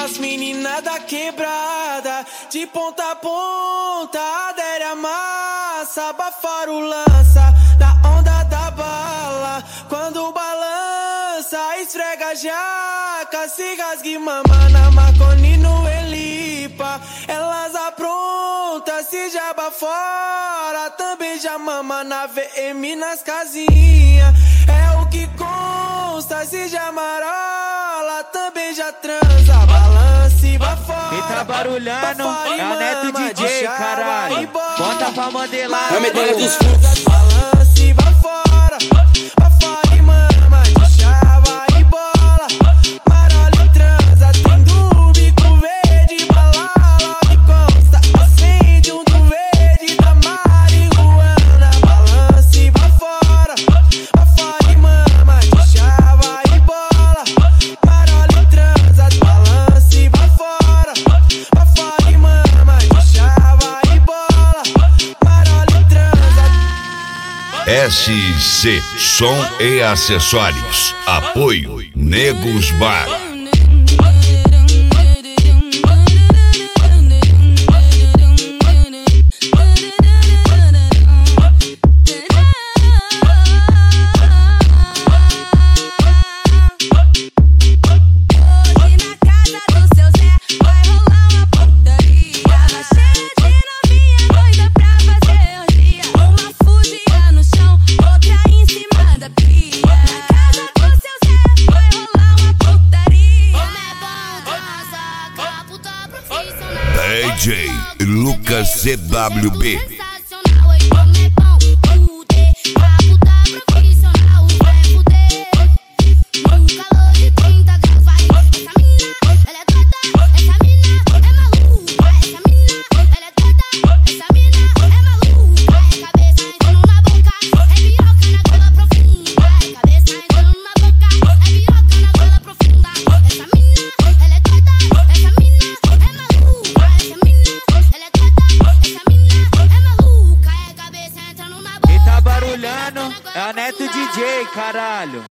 As meninas da quebrada, de ponta a ponta, adere a massa, abafora o lança, na onda da bala. Quando balança, esfrega a jaca, se rasgue mama na Marconi no Elipa. Elas aprontam, se jaba fora, também já mama na VM nas casinhas. É o que consta, se já marola, também já transa, balança e bafora. Quem tá barulhando é a Neto DJ, caralho. Bota pra modelar. É a medalha dos balança e bafora, bafora e mama de chava e bola. Marola e transa, tem do bico verde, balala e consta. Acende um do verde da marihuana. Balança e bafora, bafora e mama de chava e bola. Marola e transa, balança e bafora, bafora e mama de chava e bola. Marola e transa. SC Som e Acessórios. Apoio Negos Bar. DJ Lucas CWB. É a Neto DJ, caralho.